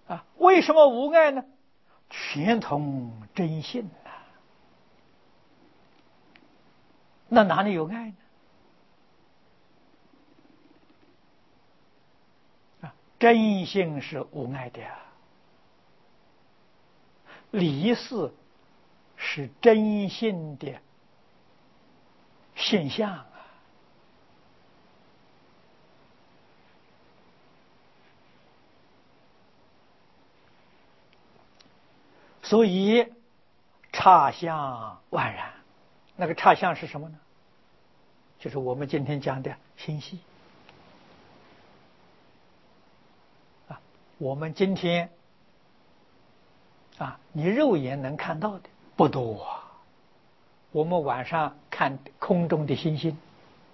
为什么无碍呢？全通真性啊，那哪里有爱呢？真性是无碍的啊，离事是真性的现象啊。所以差相万然，那个差相是什么呢？就是我们今天讲的心系啊。我们今天你肉眼能看到的不多啊。我们晚上看空中的星星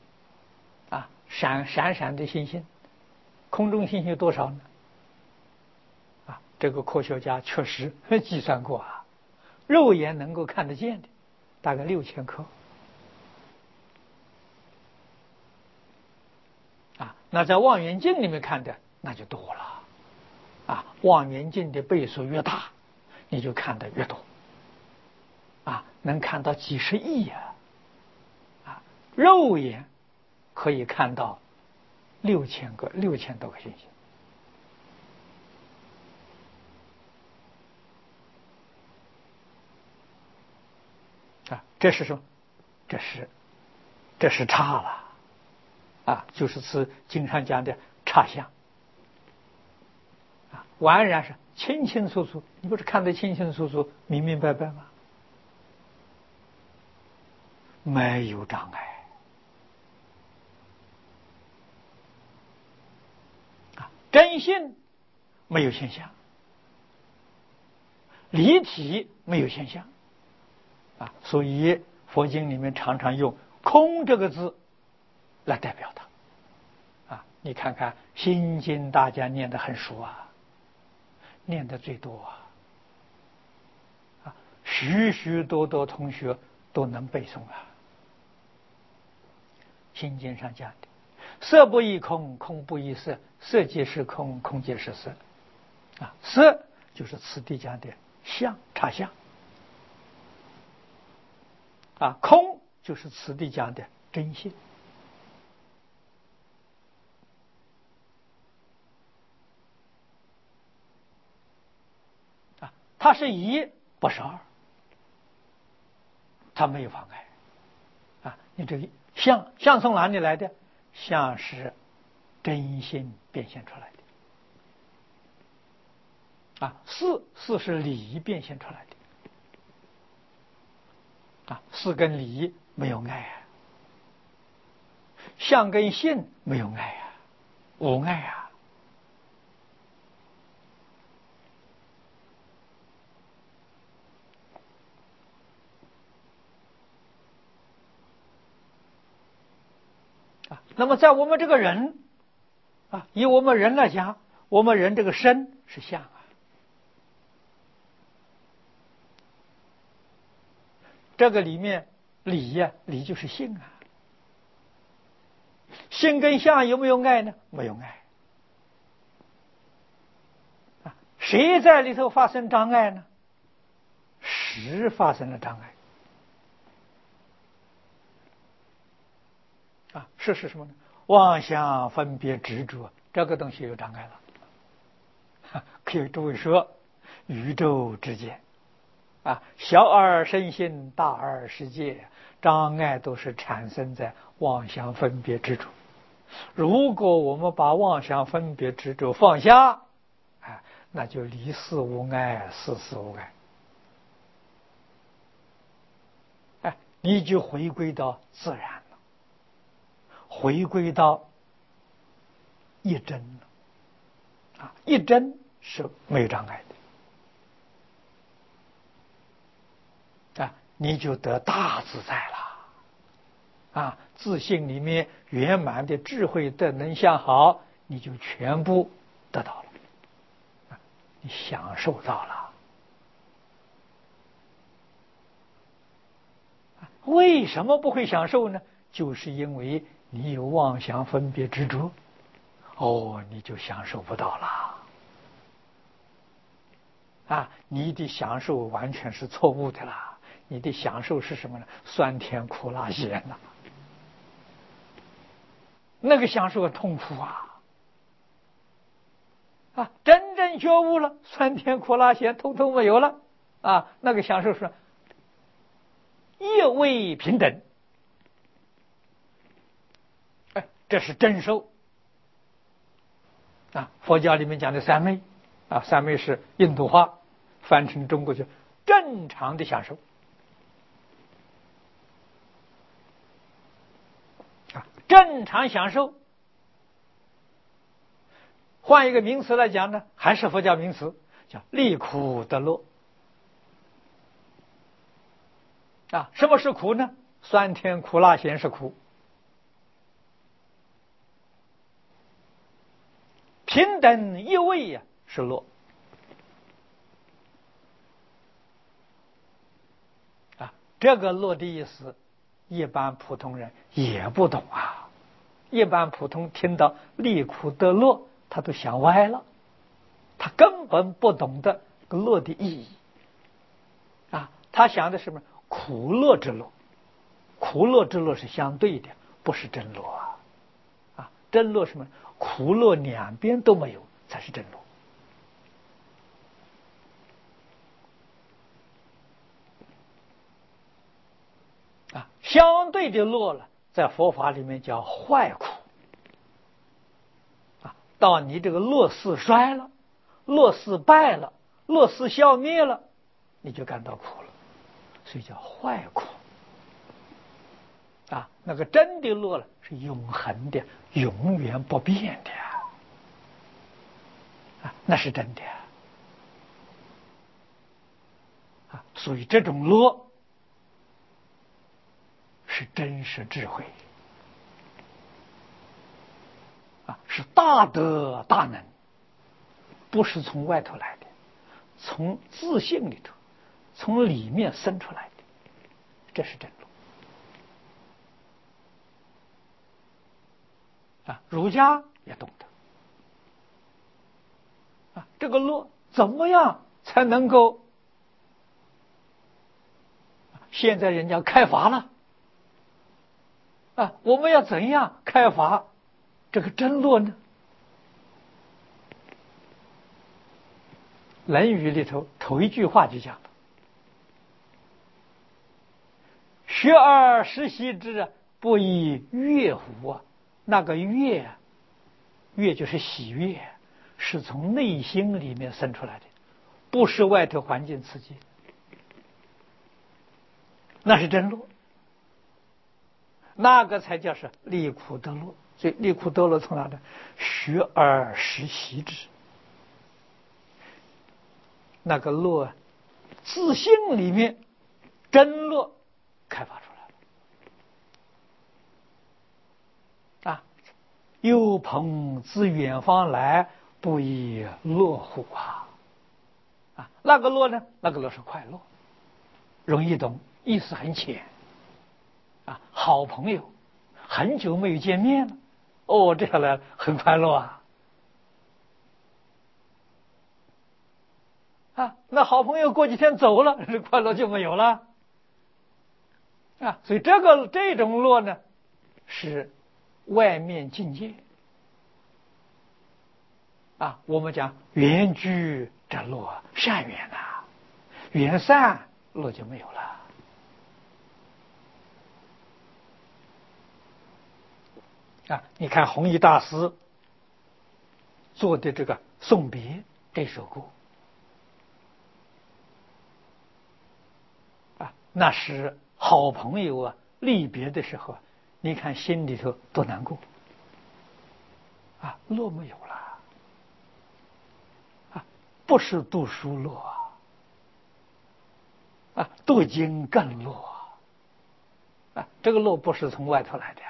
闪闪的星星，空中星星有多少呢？这个科学家确实计算过肉眼能够看得见的大概6000颗那在望远镜里面看的那就多了望远镜的倍数越大，你就看得越多能看到几十亿肉眼可以看到6000多个星星这是什么？这是差了就是此经常讲的差相完然是清清楚楚，你不是看得清清楚楚明明白白吗？没有障碍真性没有现象，离体没有现象所以佛经里面常常用空这个字来代表它你看看心经大家念得很熟念得最多许许多多同学都能背诵心经上讲的色不异空，空不异色，色即是空，空即是色色就是此地讲的相差相空就是此地讲的真性它是一不是二，它没有妨碍你这个相从哪里来的？相是真心变现出来的事是理变现出来的事跟理没有爱相跟性没有爱无爱那么在我们这个人以我们人来讲，我们人这个身是相这个里面理理就是性性跟相有没有爱呢？没有爱谁在里头发生障碍呢？识发生了障碍是什么呢？妄想分别执着这个东西有障碍了可以诸位说宇宙之间小而身心，大而世界，障碍都是产生在妄想分别执着。如果我们把妄想分别执着放下那就离事无碍，事事无碍你就回归到自然了，回归到一真了一真是没有障碍的你就得大自在了自信里面圆满的智慧德能相好，你就全部得到了你享受到了为什么不会享受呢？就是因为你有妄想分别执着你就享受不到了你的享受完全是错误的啦！你的享受是什么呢？酸甜苦辣咸呐，那个享受很痛苦真正觉悟了，酸甜苦辣咸通通没有了那个享受是一味平等，这是真受佛教里面讲的三昧三昧是印度话，翻成中国就正常的享受正常享受。换一个名词来讲呢，还是佛教名词，叫离苦得乐什么是苦呢？酸甜苦辣咸是苦，平等一味是乐这个乐的意思一般普通人也不懂一般普通听到离苦得乐，他都想歪了，他根本不懂得乐的意义他想的是什么？苦乐之乐，苦乐之乐是相对的，不是真乐真乐什么？苦乐两边都没有才是真乐相对的乐了，在佛法里面叫坏苦到你这个乐似衰了，乐似败了，乐似消灭了，你就感到苦了，所以叫坏苦那个真的乐了是永恒的，永远不变的那是真的所以这种乐是真实智慧是大德大能，不是从外头来的，从自性里头，从里面生出来的，这是真乐儒家也懂得这个乐怎么样才能够？现在人家开发了我们要怎样开发这个真乐呢？《论语》里头头一句话就讲了：“学而时习之，不亦乐乎？”那个乐，乐就是喜悦，是从内心里面生出来的，不是外头环境刺激，那是真乐，那个才叫是离苦得乐。所以离苦得乐从哪呢？学而时习之，那个乐自性里面真乐开发出来了幽朋自远方来，不亦乐乎那个乐呢？那个乐是快乐，容易懂，意思很浅好朋友很久没有见面了，这下来很快乐那好朋友过几天走了，这快乐就没有了所以这种乐呢，是外面境界我们讲缘聚则乐，善缘缘散乐就没有了你看弘一大师做的这个送别这首歌那是好朋友离别的时候，你看心里头多难过乐没有了不是读书乐读经更乐这个乐不是从外头来的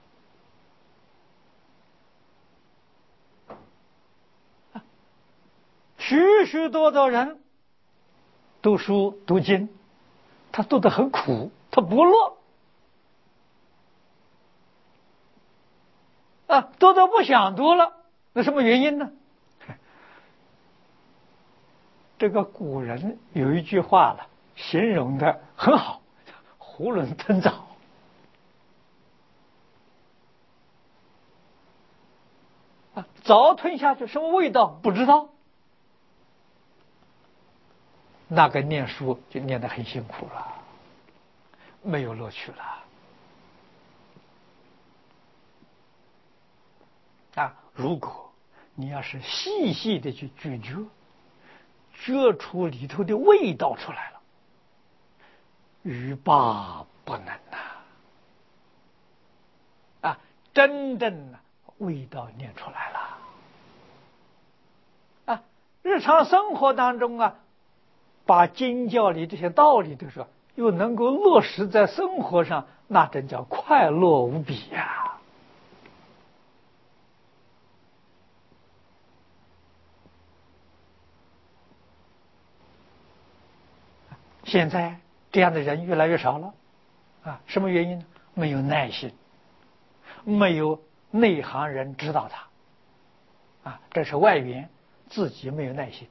许许多多人读书读经，他读得很苦，他不乐读得不想读了，那什么原因呢？ 这个古人有一句话了，形容的很好，囫囵吞枣。枣吞下去什么味道不知道，那个念书就念得很辛苦了，没有乐趣了。如果你要是细细的去咀嚼，嚼出里头的味道出来了，欲罢不能真正味道念出来了。日常生活当中把经教里这些道理都说，又能够落实在生活上，那真叫快乐无比呀。现在这样的人越来越少了，什么原因呢？没有耐心，没有内行人指导他，这是外缘，自己没有耐心。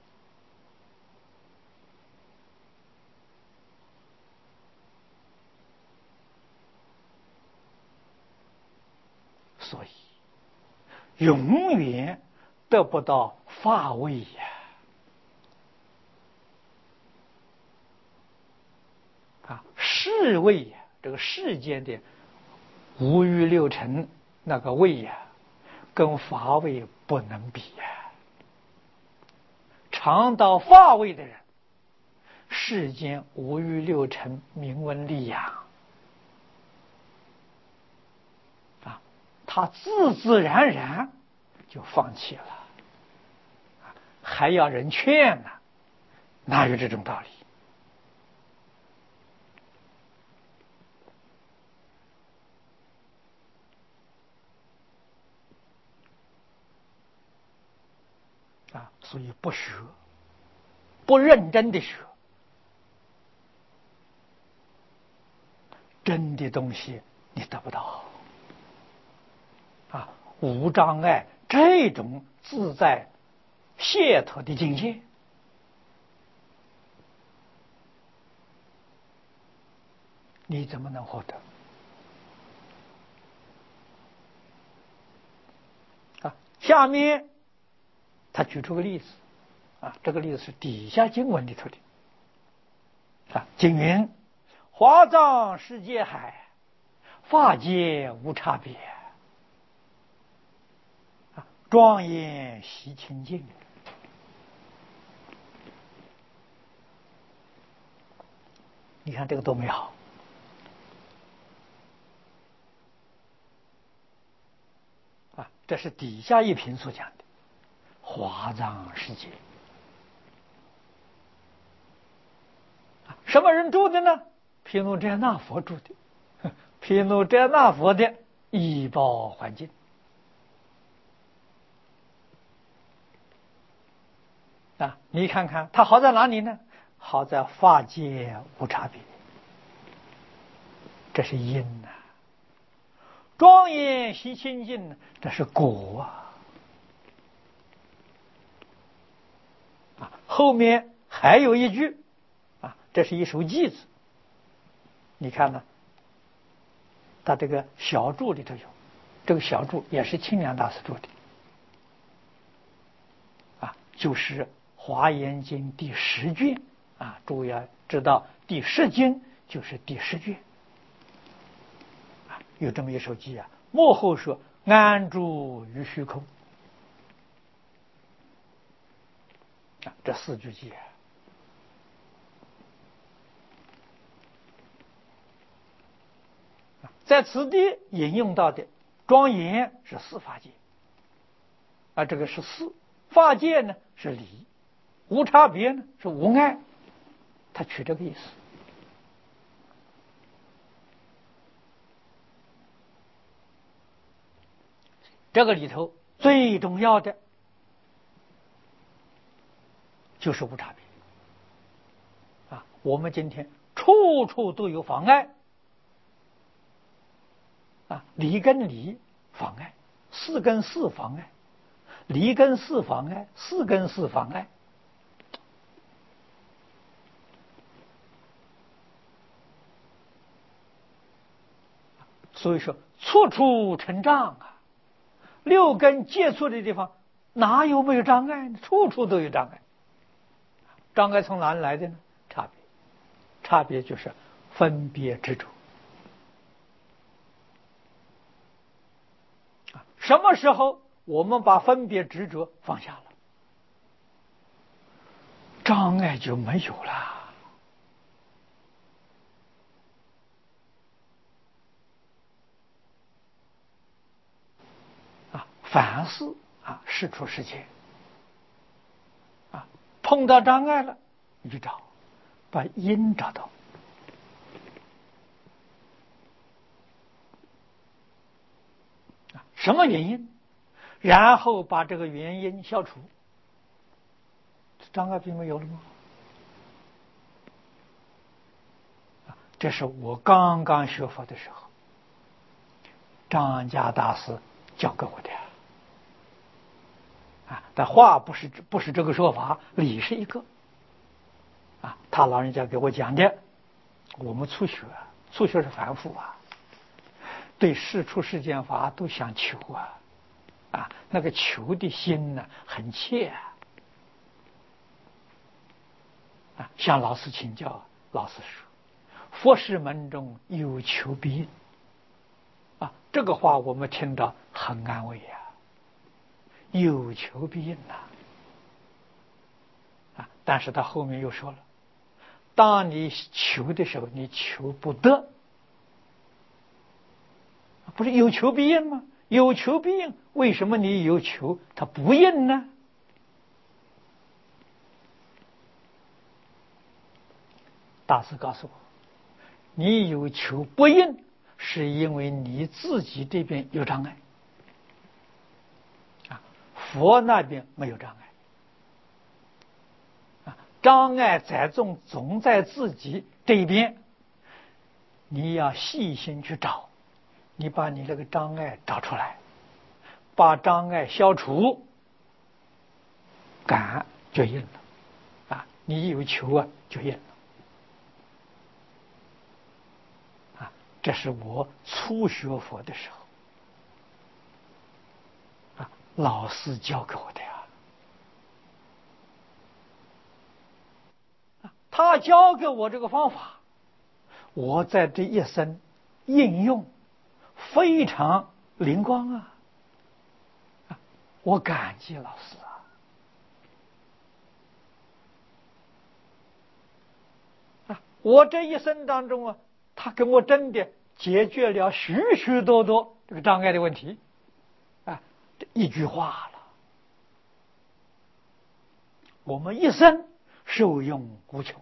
所以永远得不到发味呀。世味呀，这个世间的五欲六尘那个味呀，跟法味不能比呀。尝到法味的人，世间五欲六尘名闻利养他自自然然就放弃了，还要人劝呢，哪有这种道理？所以不学，不认真的学，真的东西你得不到无障碍这种自在解脱的境界，你怎么能获得？下面他举出个例子这个例子是底下经文里头的经云：华藏世界海，法界无差别，庄严习清净。你看这个多美好这是底下一品所讲的华藏世界。什么人住的呢？毗卢遮那佛住的，毗卢遮那佛的依报环境你看看它好在哪里呢？好在法界无差别，这是因庄严习清净这是果后面还有一句这是一首偈子，你看呢？他这个小注里头有，这个小注也是清凉大师注的就是《华严经》第10卷诸位要知道，第10经就是第10卷有这么一首偈幕后说安住于虚空这4句偈在此地引用到的庄严是4法界这个是4法界呢是理，无差别呢是无碍，他取这个意思这个里头最重要的就是无差别我们今天处处都有妨碍理跟理妨碍，4跟4妨碍，理跟4妨碍，4跟4妨碍所以说处处成障啊，六根接触的地方哪有没有障碍呢？处处都有障碍。障碍从哪里来的呢？差别就是分别执着。什么时候我们把分别执着放下了，障碍就没有了。凡事事出世间碰到障碍了，你就找，把因找到。什么原因？然后把这个原因消除，障碍并没有了吗？这是我刚刚学佛的时候，张家大师教给我的但话不是这个说法，理是一个他老人家给我讲的。我们初学是凡夫对世出世间法都想求那个求的心呢很切向老师请教，老师说佛事门中有求必应这个话我们听到很安慰有求必应但是他后面又说了，当你求的时候你求不得，不是有求必应吗？有求必应，为什么你有求它不应呢？大师告诉我，你有求不应是因为你自己这边有障碍佛那边没有障碍障碍总在自己这一边，你要细心去找，你把你这个障碍找出来，把障碍消除，感就应了你有求就应了这是我初学佛的时候老师教给我的他教给我这个方法，我在这一生应用非常灵光我感激老师我这一生当中他给我真的解决了许许多多这个障碍的问题这一句话了，我们一生受用无穷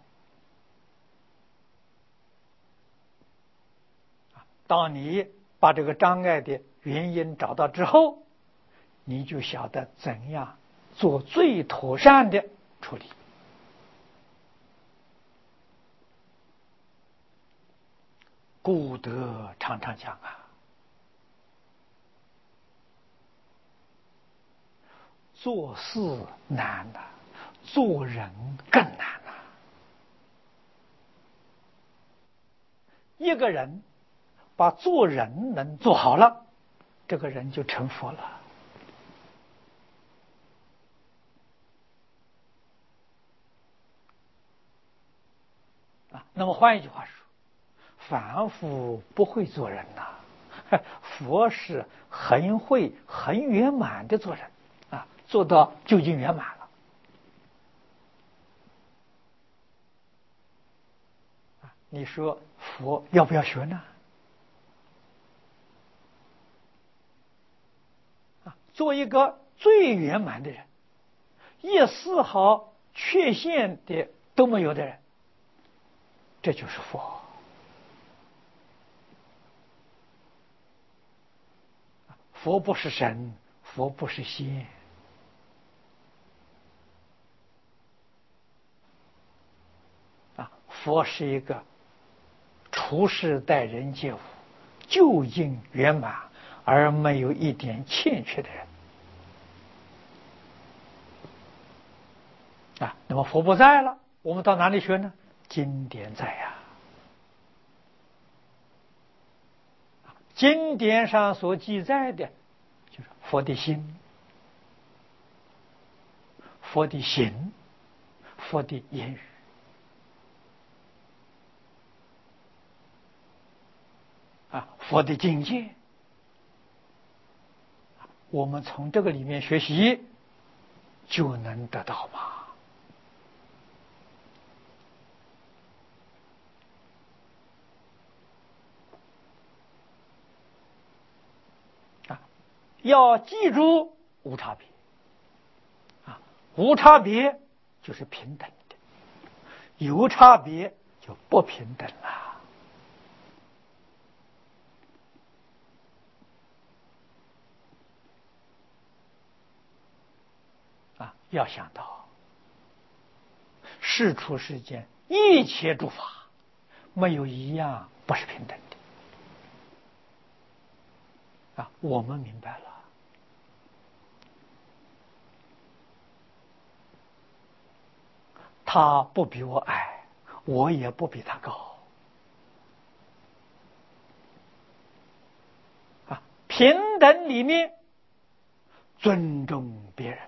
当你把这个障碍的原因找到之后，你就晓得怎样做最妥善的处理。古德常常讲做事难做人更难一个人把做人能做好了，这个人就成佛了那么换一句话说，凡夫不会做人佛是很会很圆满的做人做到究竟圆满了你说佛要不要学呢？做一个最圆满的人，一丝毫缺陷的都没有的人，这就是佛。佛不是神，佛不是仙佛是一个处世待人接物究竟圆满而没有一点欠缺的人那么佛不在了，我们到哪里学呢？经典在经经典上所记载的，就是佛的心、佛的行、佛的言语。佛的境界，我们从这个里面学习，就能得到吗？要记住无差别，无差别就是平等的，有差别就不平等了。要想到世出世间一切诸法，没有一样不是平等的。我们明白了，他不比我矮，我也不比他高。平等里面尊重别人，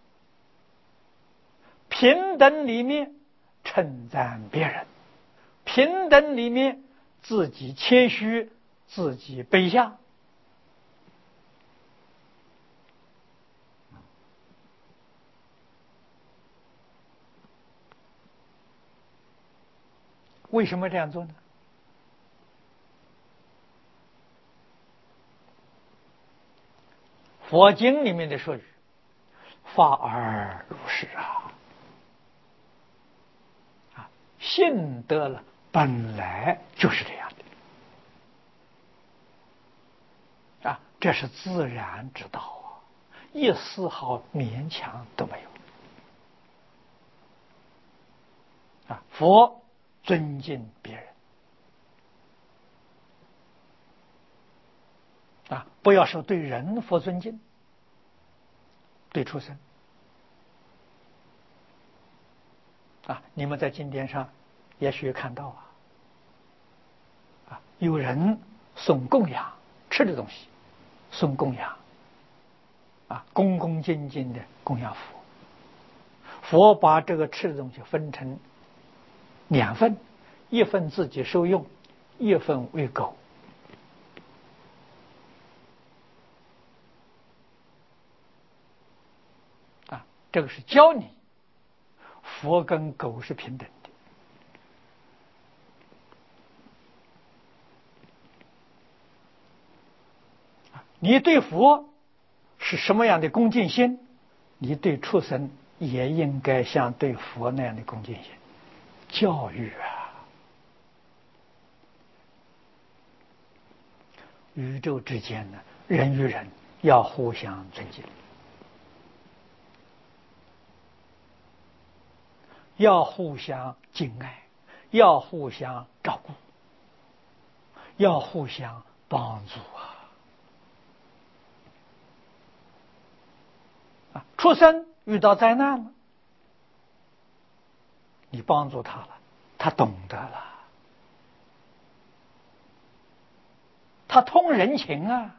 平等里面称赞别人，平等里面自己谦虚，自己卑下。为什么这样做呢？佛经里面的说语，法而如是信得了，本来就是这样的这是自然之道一丝毫勉强都没有佛尊敬别人不要说对人佛尊敬，对畜生你们在经典上也许看到有人送供养吃的东西，送供养恭恭敬敬的供养佛，佛把这个吃的东西分成2份，一份自己受用，一份喂狗。这个是教你佛跟狗是平等的。你对佛是什么样的恭敬心，你对畜生也应该像对佛那样的恭敬心。教育宇宙之间呢，人与人要互相尊敬，要互相敬爱，要互相照顾，要互相帮助畜生遇到灾难了，你帮助他了，他懂得了，他通人情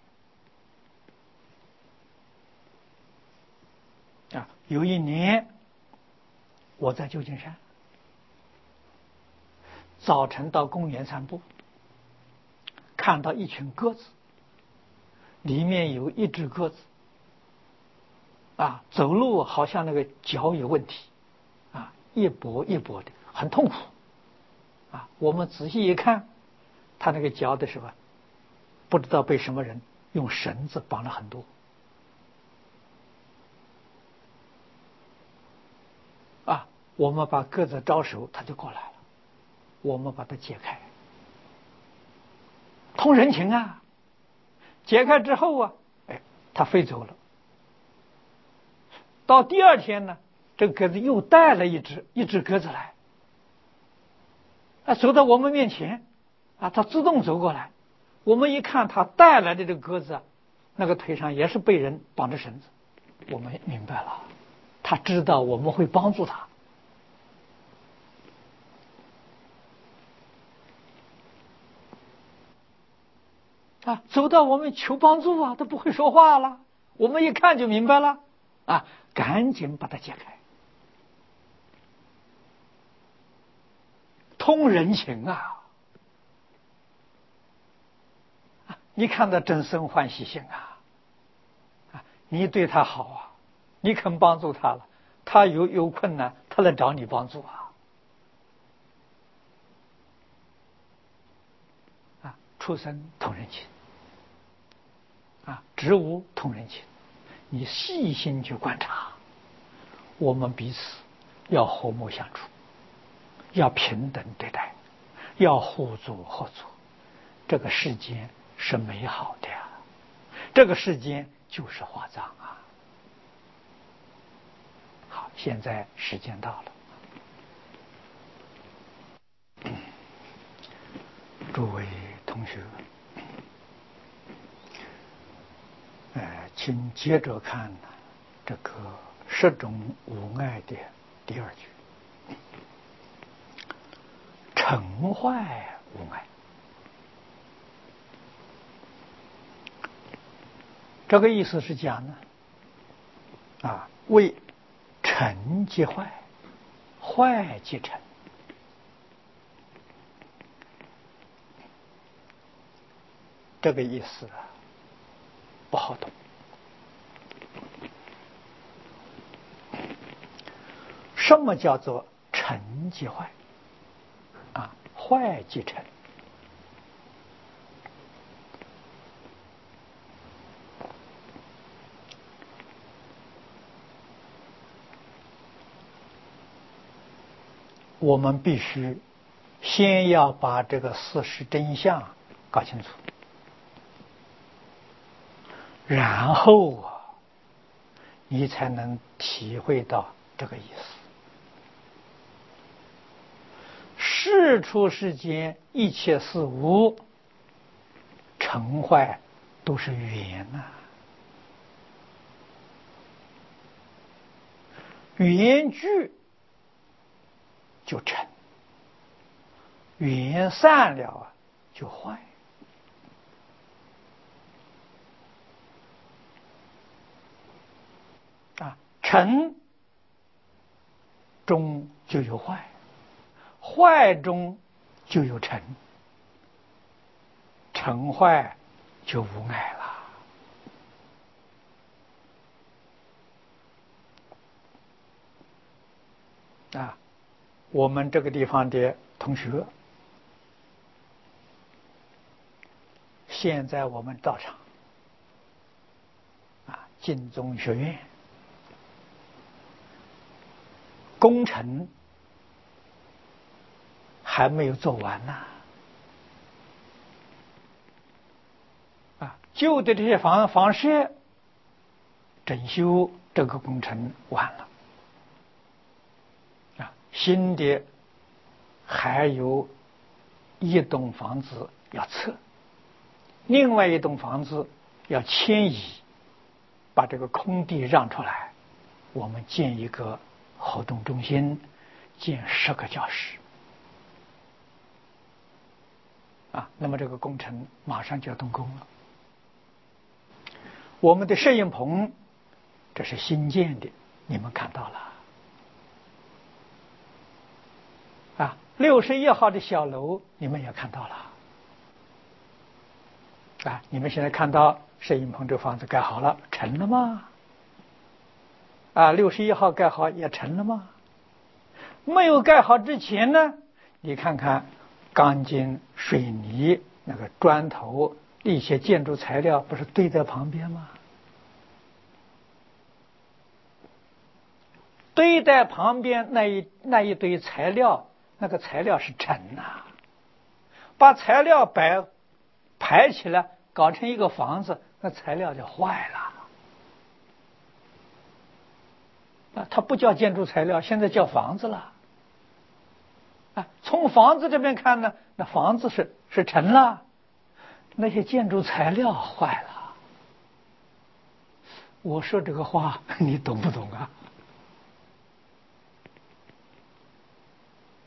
有一年我在旧金山，早晨到公园散步，看到一群鸽子，里面有一只鸽子走路好像那个脚有问题一跛一跛的，很痛苦我们仔细一看，他那个脚的时候不知道被什么人用绳子绑了很多我们把鸽子招手，他就过来了，我们把它解开，通人情解开之后它飞走了。到第2天呢，这个鸽子又带了一只鸽子来走到我们面前它自动走过来，我们一看它带来的这个鸽子那个腿上也是被人绑着绳子，我们明白了，他知道我们会帮助他。 啊，走到我们求帮助啊，都不会说话了，我们一看就明白了啊，赶紧把它解开，通人情啊！你看到真生欢喜心啊！你对他好啊，你肯帮助他了，他有困难，他来找你帮助啊！畜生通人情啊，植物通人情，你细心去观察，我们彼此要和睦相处，要平等对待，要互助合作，这个世间是美好的呀，这个世间就是华藏啊！好，现在时间到了，诸位同学，请接着看这个十种无碍的第二句，成坏无碍。这个意思是讲呢，为成即坏，坏即成。这个意思不好懂。什么叫做成即坏？坏即成。我们必须先要把这个事实真相搞清楚，然后你才能体会到这个意思。事出世间，一切事物成坏都是缘呐，缘聚就成，缘散了就坏。成中就有坏，坏中就有成，成坏就无碍了。我们这个地方的同学，现在我们道场净宗学院工程还没有做完呢。旧的这些房舍整修，这个工程完了。新的还有一栋房子要撤，另外一栋房子要迁移，把这个空地让出来，我们建一个活动中心，建10个教室。那么这个工程马上就要动工了。我们的摄影棚，这是新建的，你们看到了。61号的小楼你们也看到了。你们现在看到摄影棚这房子盖好了，成了吗？61号盖好也成了吗？没有盖好之前呢，你看看钢筋、水泥、那个砖头、一些建筑材料不是堆在旁边吗？堆在旁边那一堆材料，那个材料是沉把材料排起来搞成一个房子，那材料就坏了。它不叫建筑材料，现在叫房子了。从房子这边看呢，那房子是沉了，那些建筑材料坏了。我说这个话你懂不懂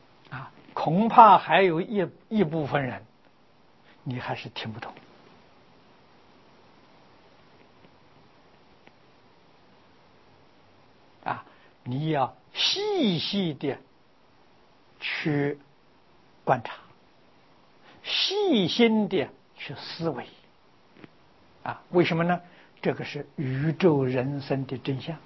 恐怕还有一部分人你还是听不懂你要细细的去观察，细心的去思维啊！为什么呢？这个是宇宙人生的真相。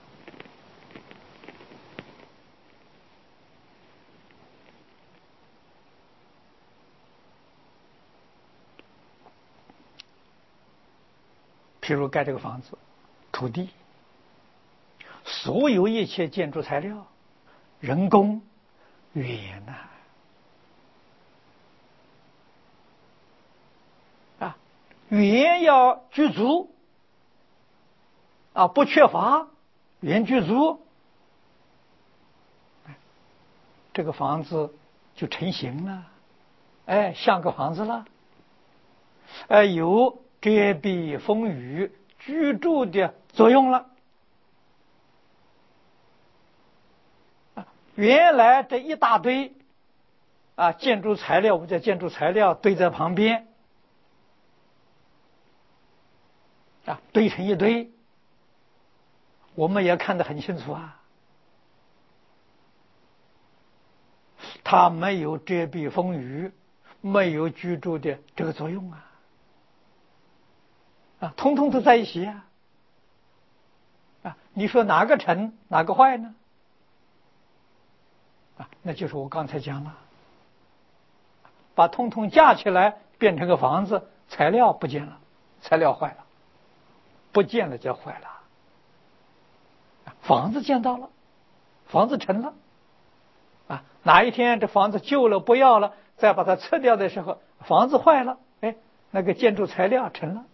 譬如盖这个房子，土地，所有一切建筑材料、人工、语言呐，语言要具足啊，不缺乏，语言具足，这个房子就成型了，哎，像个房子了，有遮蔽风雨居住的作用了。原来这一大堆建筑材料，我们叫建筑材料堆在旁边堆成一堆，我们也看得很清楚啊，它没有遮蔽风雨，没有居住的这个作用通通都在一起你说哪个成哪个坏呢？那就是我刚才讲了，把通通架起来变成个房子，材料不见了，材料坏了，不见了就坏了。房子见到了，房子成了哪一天这房子旧了不要了，再把它撤掉的时候，房子坏了，哎，那个建筑材料成了。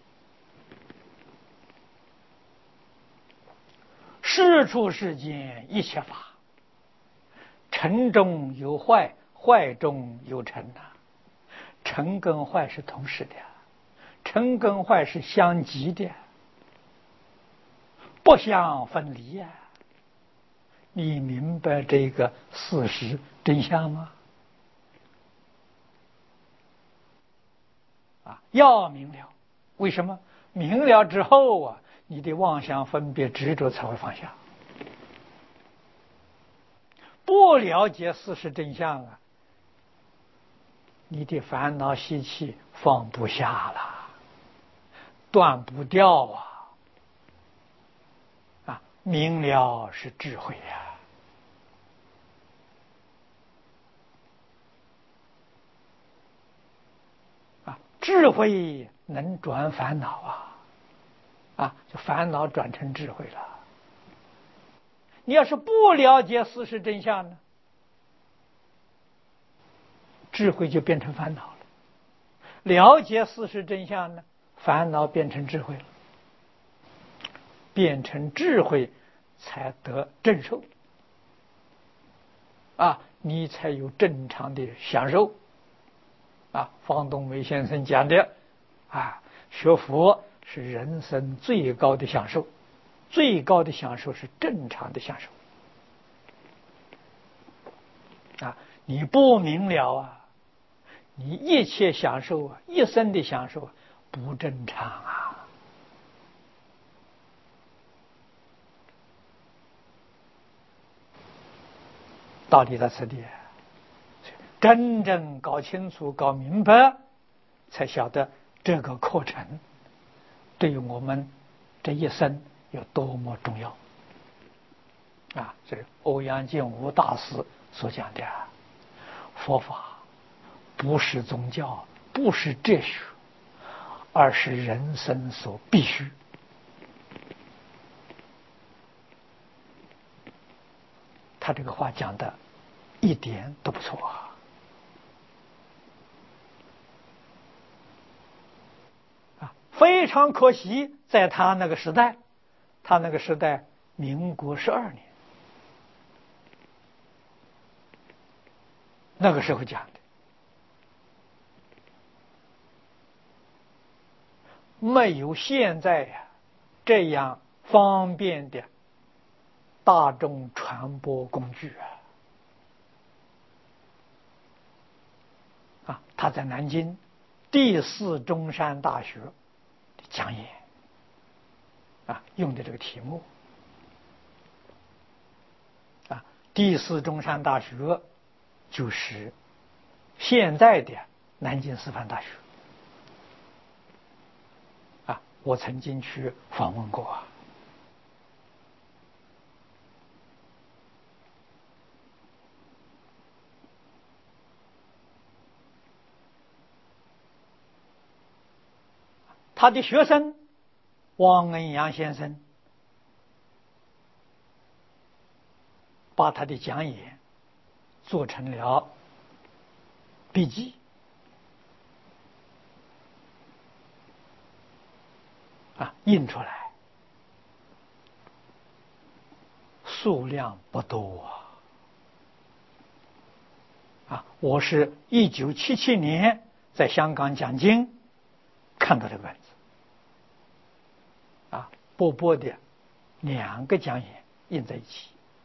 事出世间一切法，成中有坏，坏中有成成跟坏是同时的，成跟坏是相即的，不相分离你明白这个事实真相吗？要明了。为什么？明了之后你的妄想分别执着才会放下。不了解事实真相你的烦恼习气放不下了，断不掉明了是智慧智慧能转烦恼就烦恼转成智慧了。你要是不了解事实真相呢，智慧就变成烦恼了；了解事实真相呢，烦恼变成智慧了，变成智慧才得正受你才有正常的享受方东梅先生讲的学佛是人生最高的享受，最高的享受是正常的享受你不明了你一切享受一生的享受不正常道理在此地，真正搞清楚搞明白，才晓得这个课程对于我们这一生有多么重要这是欧阳靖无大师所讲的佛法不是宗教，不是哲学，而是人生所必须。他这个话讲的一点都不错非常可惜，在他那个时代，民国12年，那个时候讲的，没有现在这样方便的大众传播工具他在南京第4中山大学的讲演用的这个题目第四中山大学就是现在的南京师范大学啊，我曾经去访问过啊。他的学生王恩阳先生把他的讲演做成了笔记啊，印出来，数量不多啊。我是1977年在香港讲经看到这个本子啊，薄薄的2个讲演印在一起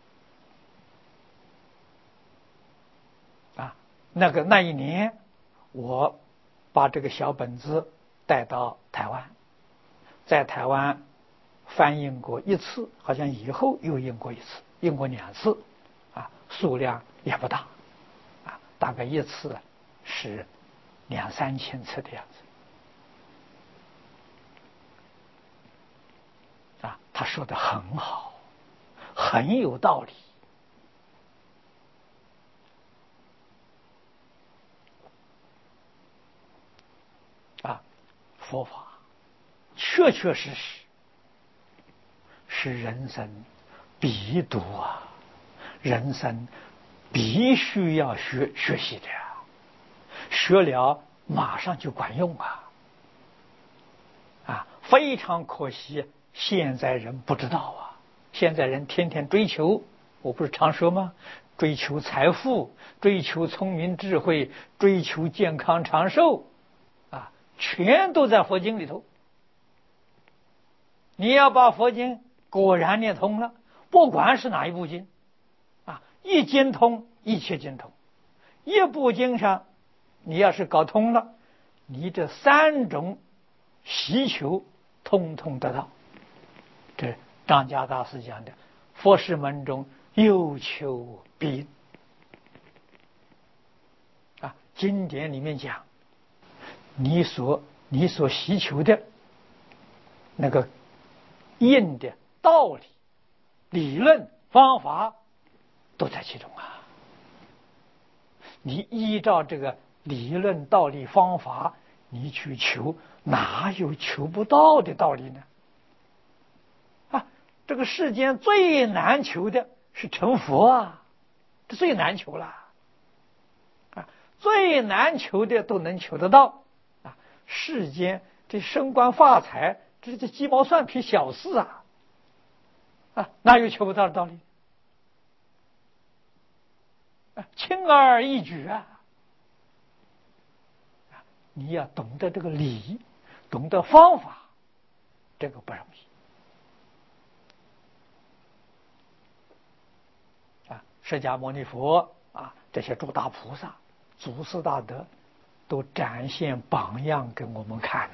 啊。那一年，我把这个小本子带到台湾，在台湾翻印过1次，好像以后又印过1次，印过2次啊，数量也不大啊，大概1次是2、3千册的样子啊。他说的很好，很有道理啊。佛法确确实实是人生必读啊，人生必须要学习的呀，学了马上就管用啊！非常可惜，现在人不知道啊。现在人天天追求，我不是常说吗？追求财富，追求聪明智慧，追求健康长寿啊，全都在佛经里头。你要把佛经果然念通了，不管是哪一部经啊，一经通一切经通，一部经上你要是搞通了，你这3种希求通通得到。这张家大师讲的佛事门中有求必应啊，经典里面讲，你所希求的那个印的道理、理论、方法都在其中啊。你依照这个理论、道理、方法，你去求，哪有求不到的道理呢？啊，这个世间最难求的是成佛啊，这最难求了啊，最难求的都能求得到啊。世间这升官发财，这鸡毛蒜皮小事啊，哪有求不到的道理？轻而易举啊！你要懂得这个理，懂得方法，这个不容易啊！释迦牟尼佛啊，这些诸大菩萨、祖师大德都展现榜样给我们看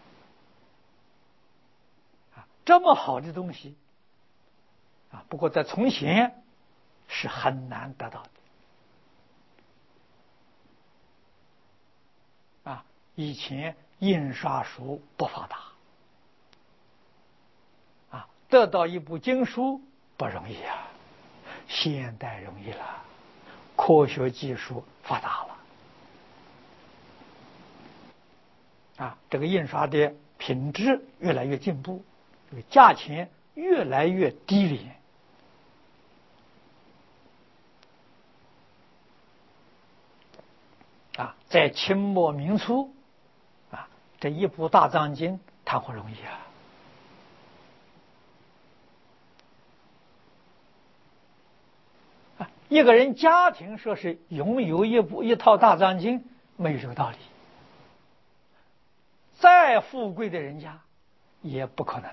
这么好的东西啊，不过在从前是很难得到的。以前印刷术不发达得到一部经书不容易啊，现代容易了，科学技术发达了这个印刷的品质越来越进步，这个价钱越来越低廉在清末明初这一部大藏经谈何容易一个人家庭说是拥有一套大藏经，没有这个道理，再富贵的人家也不可能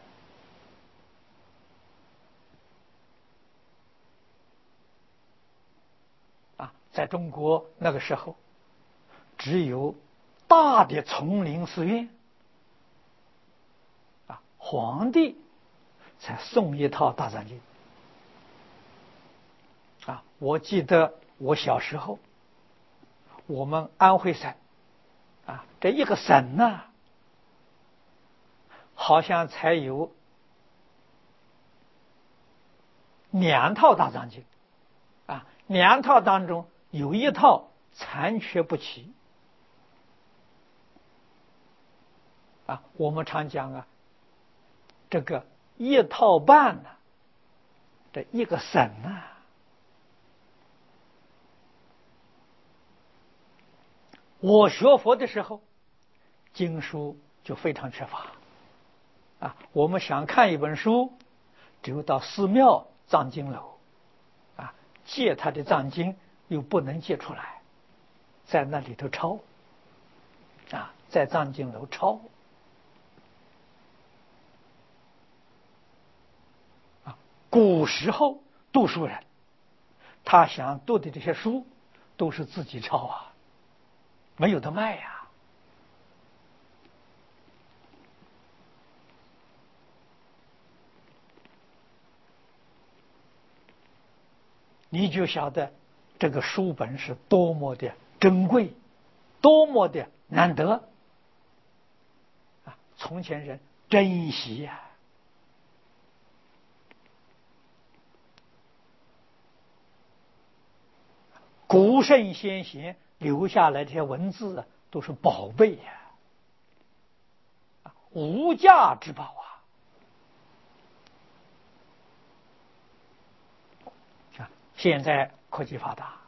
在中国那个时候，只有大的丛林寺院皇帝才送一套大藏经我记得我小时候，我们安徽省这一个省呢，好像才有2套大藏经2套当中有1套残缺不齐我们常讲这个1套半呢，这一个省我学佛的时候，经书就非常缺乏我们想看一本书，只有到寺庙藏经楼借他的藏经，又不能借出来，在那里头抄在藏经楼抄古时候读书人，他想读的这些书都是自己抄没有得卖你就晓得这个书本是多么的珍贵，多么的难得从前人珍惜古圣先贤留下来这些文字都是宝贝无价之宝现在科技发达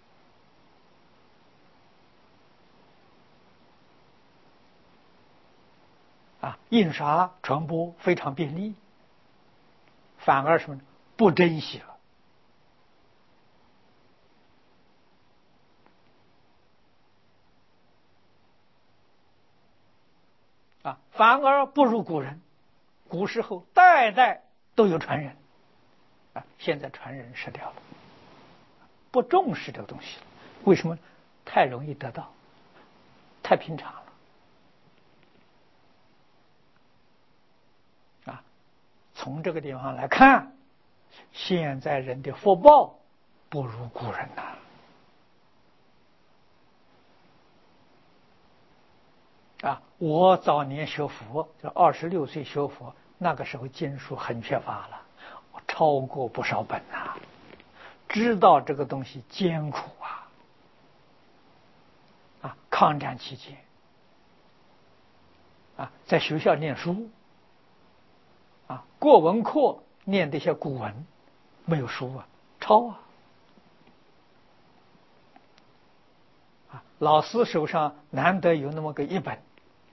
印刷传播非常便利，反而什么不珍惜了反而不如古人，古时候代代都有传人现在传人失掉了，不重视这个东西，为什么？太容易得到，太平常了从这个地方来看，现在人的福报不如古人我早年学佛，就26岁学佛，那个时候经书很缺乏了，我超过不少本知道这个东西艰苦抗战期间在学校念书过文课念这些古文，没有书抄老师手上难得有那么个一本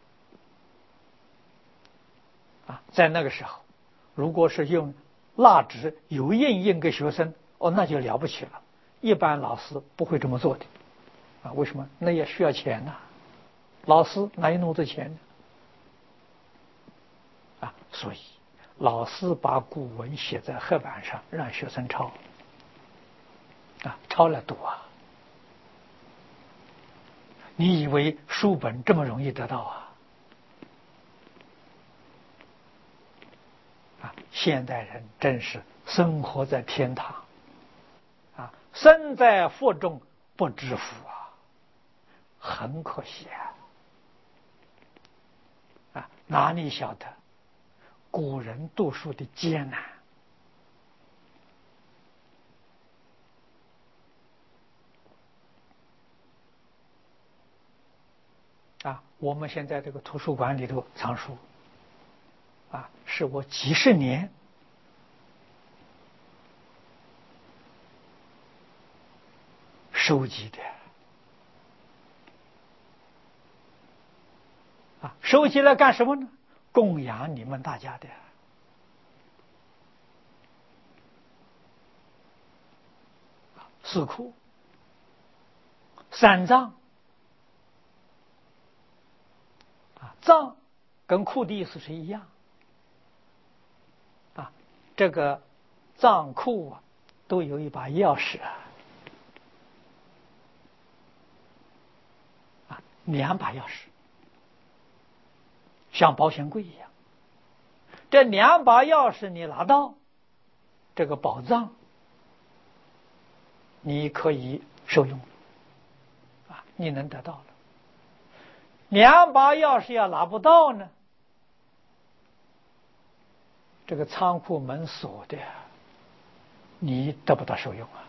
在那个时候，如果是用蜡纸油印给学生那就了不起了，一般老师不会这么做的为什么？那也需要钱老师哪有那么多钱呢所以老师把古文写在黑板上，让学生抄抄来读你以为书本这么容易得到现代人真是生活在天堂身在福中不知福很可惜哪里晓得古人读书的艰难我们现在这个图书馆里头藏书是我几十年收集的收集来干什么呢？供养你们大家的四库、三藏藏跟库的意思是一样这个藏库都有一把钥匙2把钥匙，像保险柜一样。这2把钥匙你拿到，这个宝藏你可以受用啊，你能得到了。2把钥匙要拿不到呢，这个仓库门锁的，你得不到受用啊。